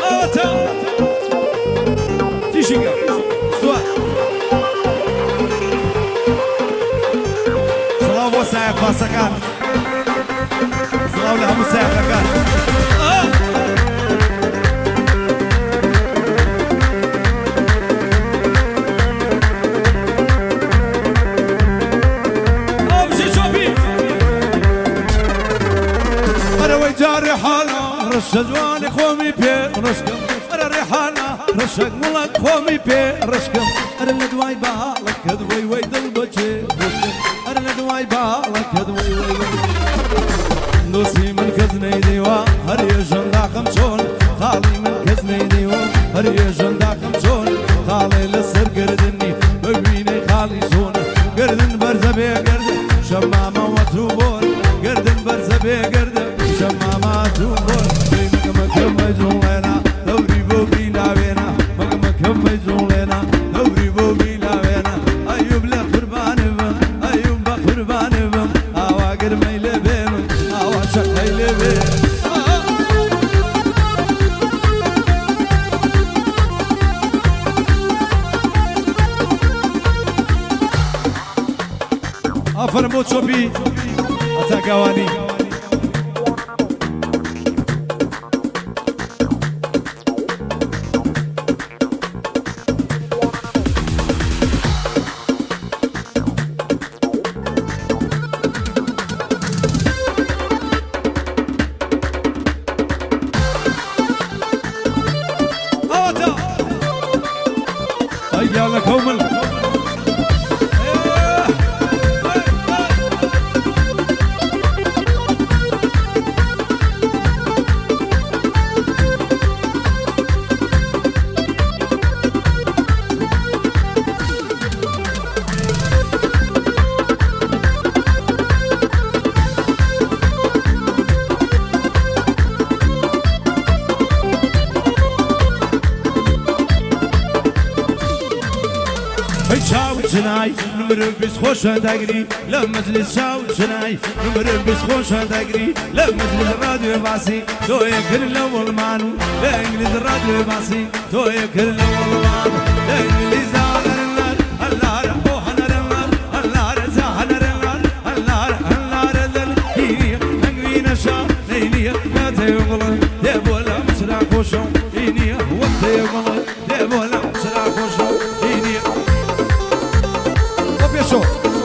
تيشيكا سوا صلاة وسائق فاسكان صلاة لهم سائقكان جاري حالا رشد واني خومي بي رشكم ارى ريحانا رشق ملك خومي بي رشكم ارى ندواي بالك كدوي وي دلبجي رشكم ارى ندواي بالك كدوي وي نوسي من كزني ديوا هر يجن داخم شون خالي من كزني ديوا هر يجن داخم شون خالي لسر قردني ببيني خالي شون قردن برزبي قردن شمامة وتروبون قردن برزبي قردن شمامة تنبور مكم مجنون لنا دوري بوبي ناوينا مكم مجنون لنا دوري بوبي ناوينا أيوب لا قربان بم أيوب بقربان بم أواقر ميل بم أواشق ميل بم أفرم بوتشوبي أتاكواني شناي نمربس خوش داغري لمجلس شاو شناي نمربس خوش داغري لمجلس الراديو باسي تو يكر الاول مانو لانجليز الراديو باسي تو يكر الاول مانو لانجليز النار الله روح نار الله زهر نار الله دل هي انغينا شا ليلي كاتي يغلى دبولا مسرع خوشو اني وقت يغلى دبولا مسرع خوشو اني شو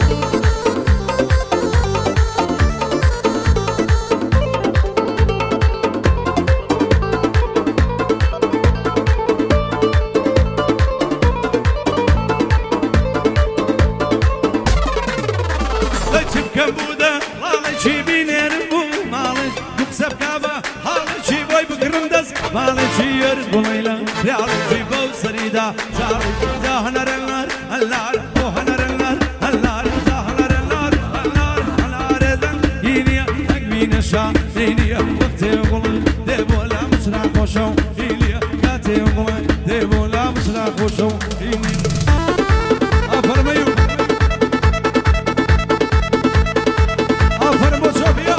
ليتب كبودة لالي بينير بو مالش يكسب كابا هالشي بوي بكرندس مالش يربو ليلا يالشي بو سريدا شاري جاهنا رنار الله روحنا رنار شا ليليا وقت يقول دبولا مسرع خوشو ليليا كات يقول دبولا مسرع خوشو أفرميو أفرمو صوبيا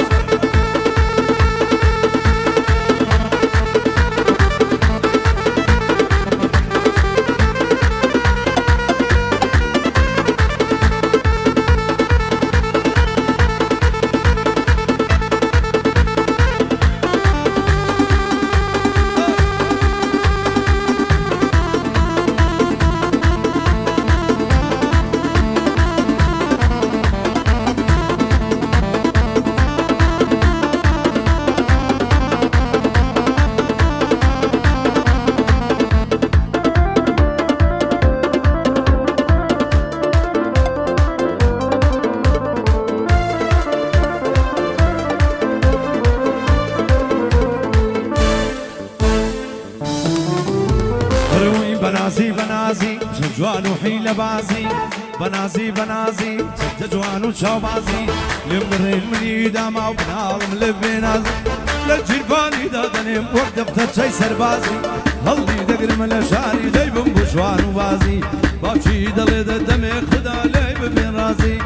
بنازي جوان وحيل بازي بنازي ست جوان وشوبازي لمر المنيدة ما وبنالم لبناز للجرفاني دادني وقت شي سربازي هلي دقر من الشاري دايبن بشوان وبازي باكي دلي دمي خدا ليب بين رازي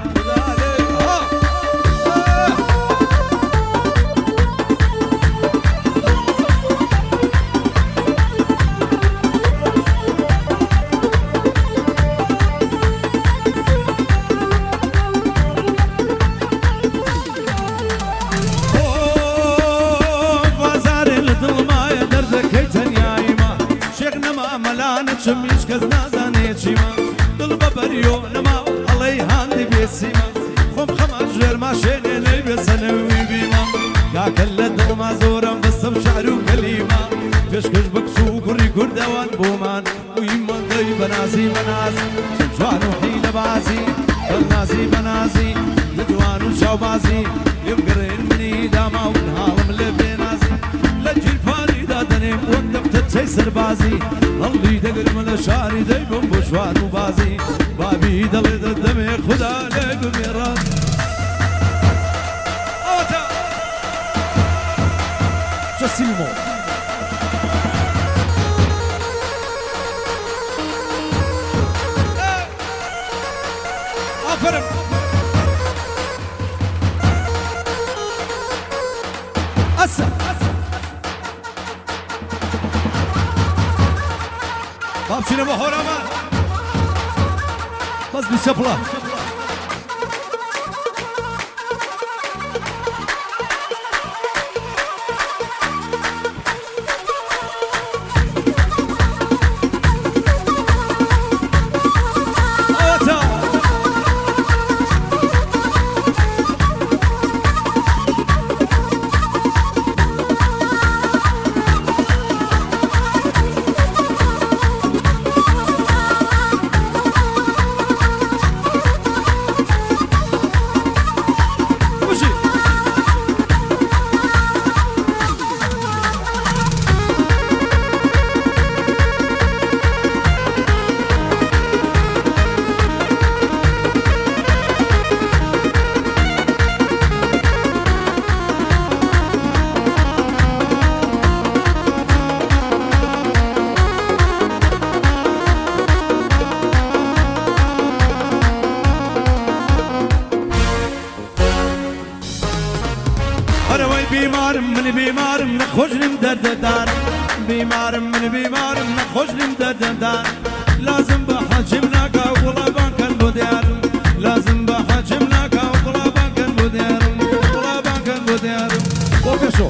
چم هیچ کەس نازانێ چیمە دڵ بە بەریۆ نەماو ئەڵەی هاندی بێسیمە خۆم خەمە ژێرما شێنێنەی بێسەنەوی بیمە کاکە لە دڵما زۆرم بەستەم شعر و کەلیمە پێشکەش بکس و کوڕی کوردەوان بۆمان وی مەندەی بەنازی بەناز جوان و حیلە بازی بەنازی بەنازی لە جوان و شاوبازی لێم گەڕێن منی داما و هاڵم لێ بێنازی لە جیرفانیدا دەنێم وەک دەفتەر چەی سەربازی هەڵی دەگرمە لە شاری دەیبم بۆ شوان و بازی بابی دەڵێ دەدەمێ خوددا لێ بمێڕات ئەوەتە جەسیمۆ ئافرم ئەسە بابچینە بە هۆرامان بەس بیسە پڵە بیمارم نخوشنم درددار بیمارم من بیمارم نخوشنم درددار لازم به حاجم نکا غلابان کن بودیارم لازم به حاجم نکا غلابان کن بودیارم غلابان کن بودیارم بوکشو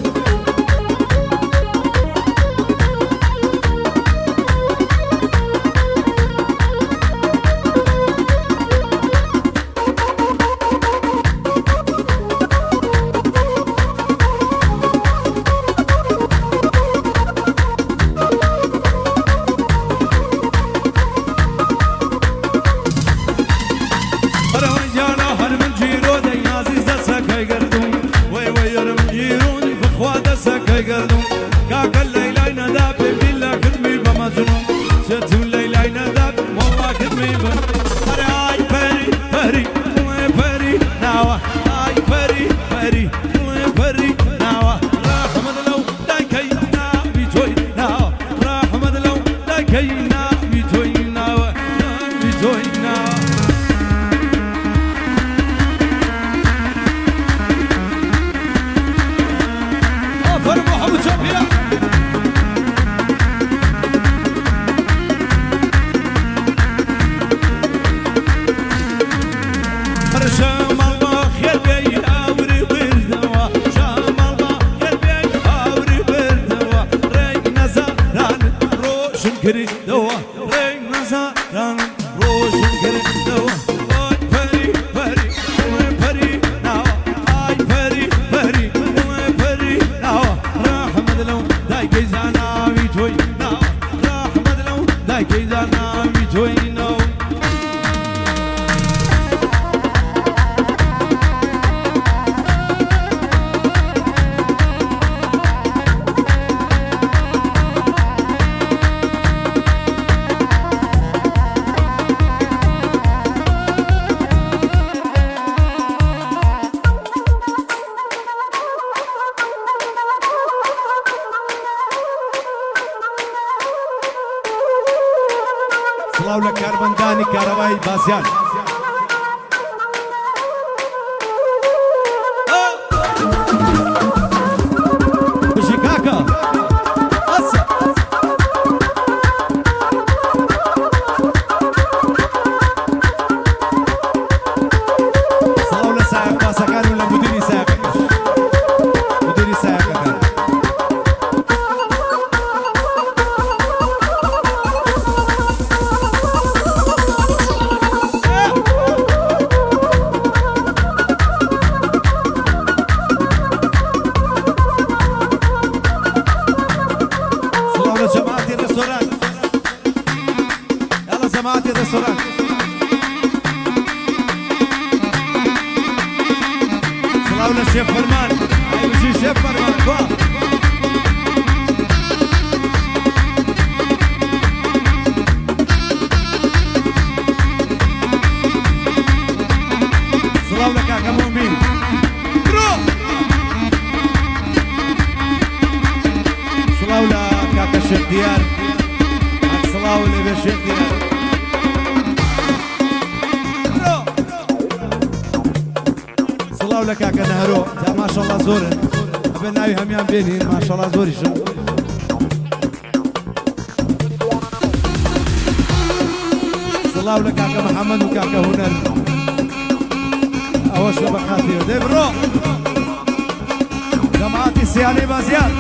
سڵاو لە کارمەندانی کارەبای بازیان بژی کاکە ئەسە سڵاو لە سایق پاسەکان و لە مدیری سایقەکەش مدیری سایقەکان جماعتي الريستوران صلاة للشيف فرمان هاي بشي شيف فرمان صلاة لك كاكا مؤمن صلاة لكاكا الشيخ ديار صلاة لبي الشيخ ديار صلاة لكاكا نهرو ما شاء الله زورن بناوي هميان بينين ما شاء الله زوري شو صلاة لكاكا محمد وكاكا هنر أوش لبخاتي دي برو جماعتي السيالي بازيان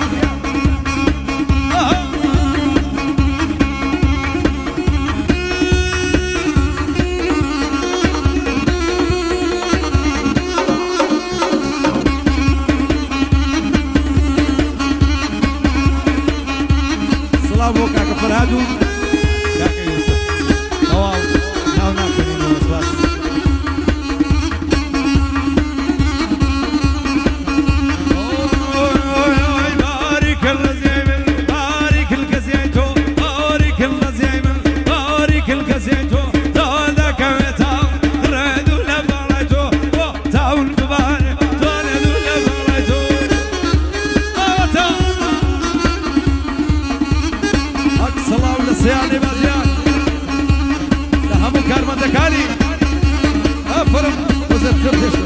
صلاة بو كاكا فرهادو كاكا يوسف نواو ناو ناكلين وسواس سياني بازيان لهمو كارمان دكالي أفرم وزر كرتشو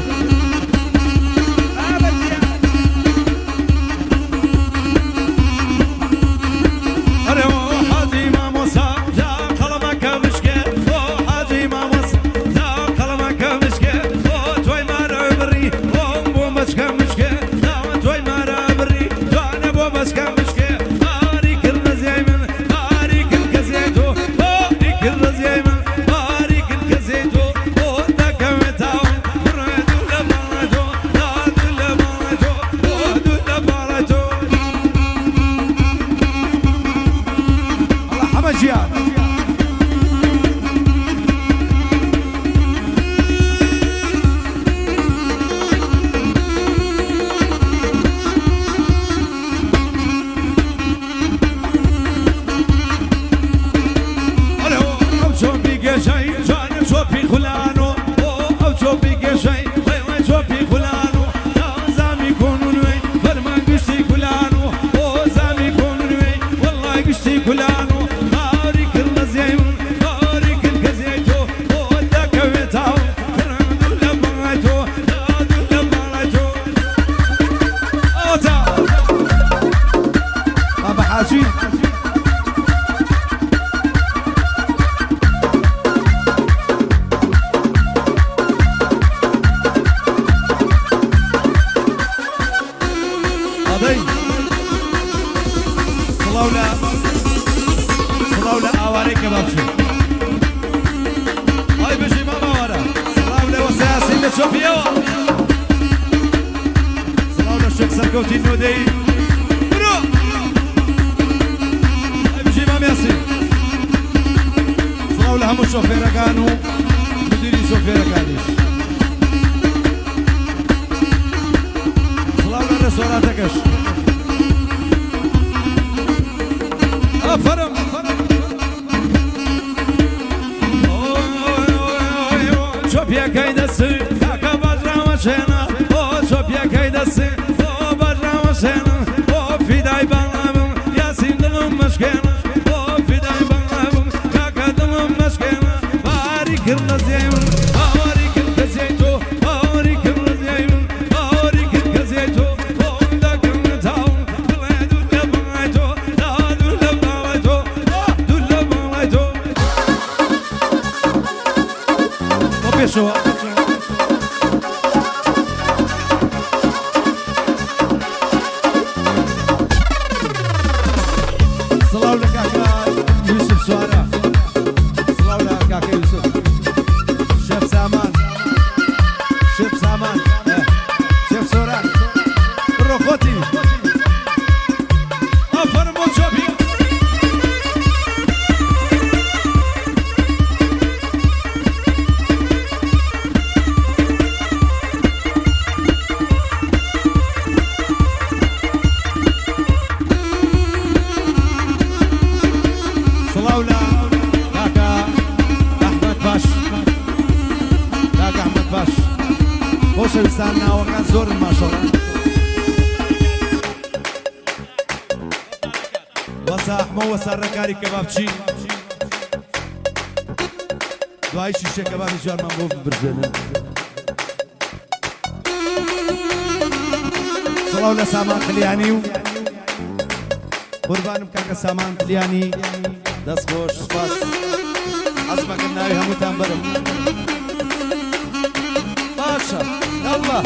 خۆشەویستان ناوەکان زۆرن ماشەڵڵا وەسا ئەحمە وەسا ڕێکاری کەبابچی دوای شیشە کەبابی جوانمان بۆ ببرژێنن سڵاو لە سامان کلیانی و قوربانم کاکە سامان کلیانی دەست خۆش سپاس حەزمەکەم ناوی هەمووتان بەرم باشە یاڵڵا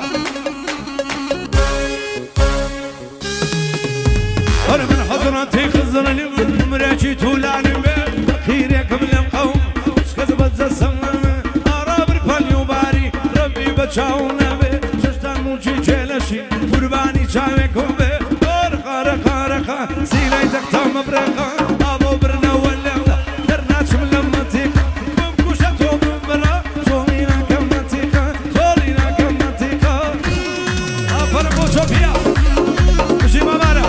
وەرە من حەزڕەتی خزڕنی مرێکی توولانی بێ خیرێکم لەم قەوم شکەس بەجە سەمەمە ئارابر پەلی و باری ڕەبی بە چاو نەبێ شەشتان موچی جێلەشی قوربانی چاوێکم بێ قارەقا سیلای دەقتا مەبرەقا ئابۆ برنەوە لەوە دەرناچم لە مەتیقا بم کوشە تۆ ببرا تۆڵی ناکەم مەتیقا تۆڵی ناکەم مەتیقا ئافەرم بۆ چۆپیا بژی مەمارە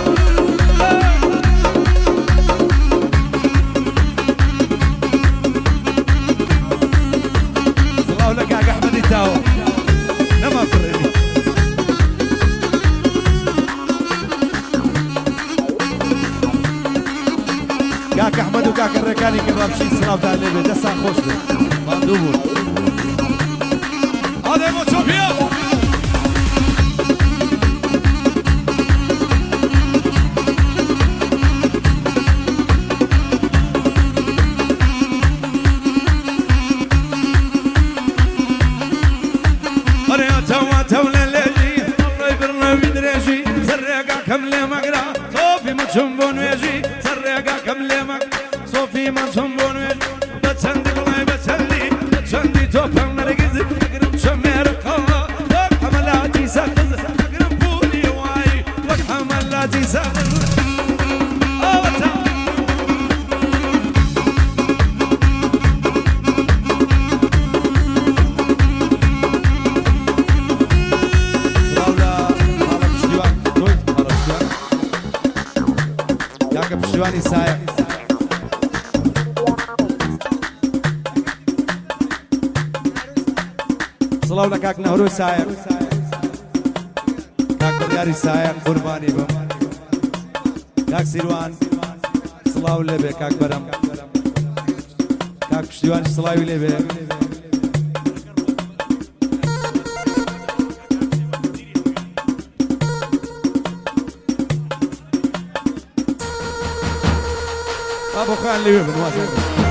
سڵاو لە کاک ئەحمەدی تاوە نەما فڕێنی کاک ئەحمەد و کاکە ڕێکانی کەبابچی سڵاوتان لێبێ دەستان خۆش بێ ماندوو بوون ئادەی بۆ چۆپیە ئەرێتەواتەو لە لێژی ئەڵی برنەوی درێژی سەرڕێگاکەم لێ مەگرا تۆفی مەچم بۆ نوێژی سەرڕێگاکەم لێ مەگرا سۆفی مەچم بۆ نوێژ بە چەندی بڵێ بە چەندی تۆپەم نەرگز ئەگرم شەمێرەقەوە وەک هەمەلاتی سەقز ئەگرم پولی وایی وەک هەمەلاتی سەقز ئەوەتە پشتیوانی سایە سڵاو لە کاک نەهرۆی سایە کاک بڕیاری سایە قوربانی بم کاک سیروان سڵاو لێبێ کاک بەرەم کاک پشتیوانی سڵاوی لێبێ بۆ خۆیان لەوێ بن وازێ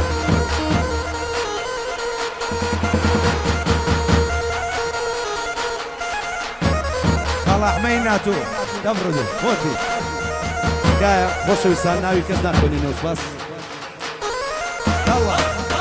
خاڵ ئەحمەی ناتۆ دەمڕۆ خۆتی تکایە خۆشەویستان ناوی کەس ناخوێنینەوە سوپاس دەڵا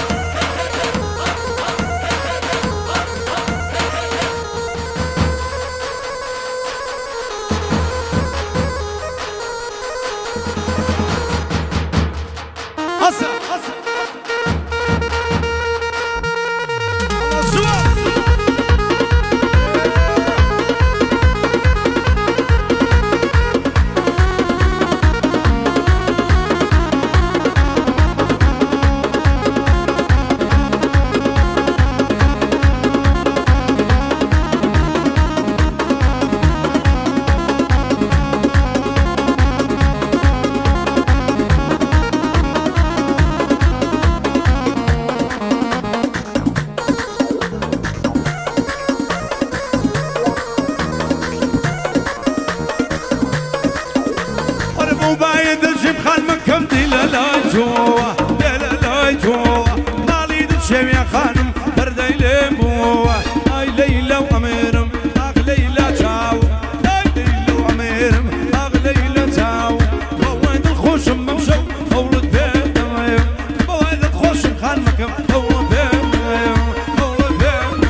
شوية خانم بردي لمبوة اي ليلى واميرم اغ ليلى تاو اي ليلى واميرم اغ ليلى تاو بواد الخوشم ممشو مولد بيت بواد الخوشم خان مكم هو بيت هو بيت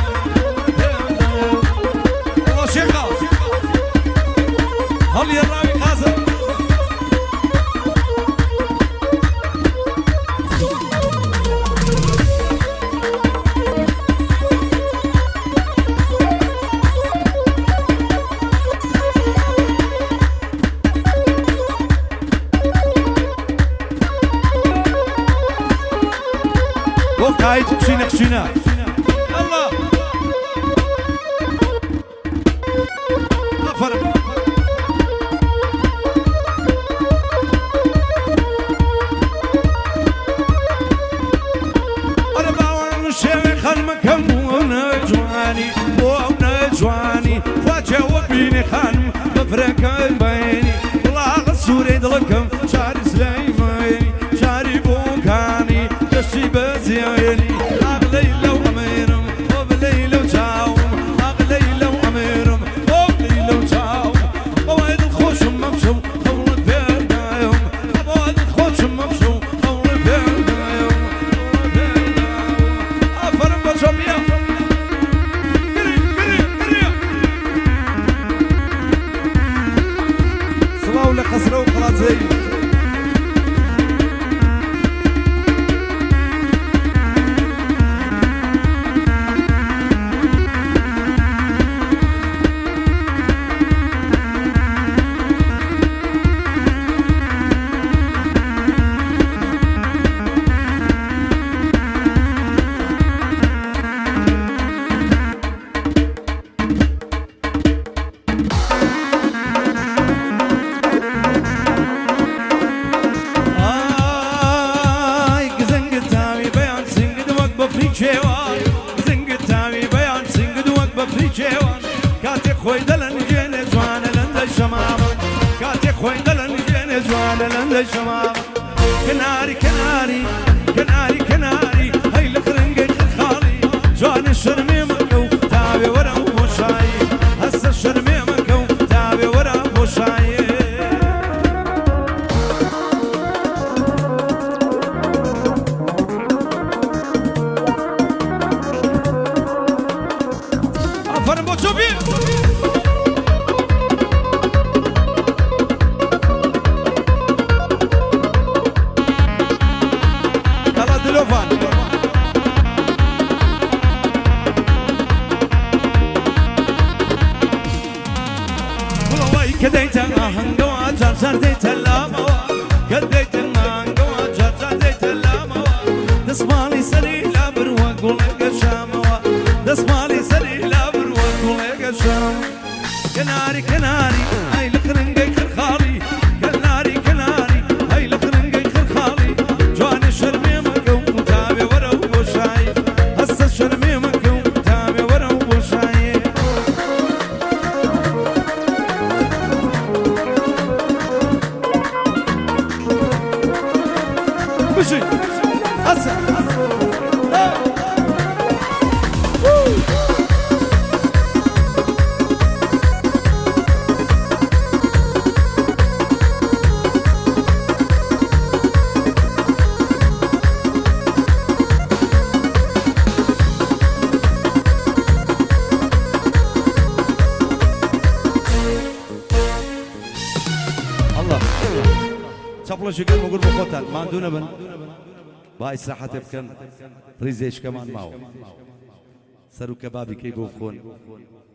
والله شيخة هل يراوي قاسم وقايد بشينا خشينا الله ولا قصره وقراطي كناري كناري كناري كناري هاي الخرنقة الخالي جوان الشرمي مكو تابي ورا وشاي هسه الشرمي مكو تابي ورا وشاي عفوا بوتشوبي كديت هنقوا جرجر ديت اللاموا كديت هنقوا جرجر ديت اللاموا دسمالي سليلة بروق ولقى شاموا دسمالي سليلة بروق ولقى شام كناري كناري هاي الخرنقة خرخالي كناري كناري هاي الخرنقة خرخالي جوان الشرمي مكو تابي ورا وشاي هسه الشرمي مكو تابي ورا وشاي بشي هسه الله شابلو شكل مقول بخوتان ما عندنا بن باي ساحة بكن ريزيش كمان معه سرو كبابي كي بوخون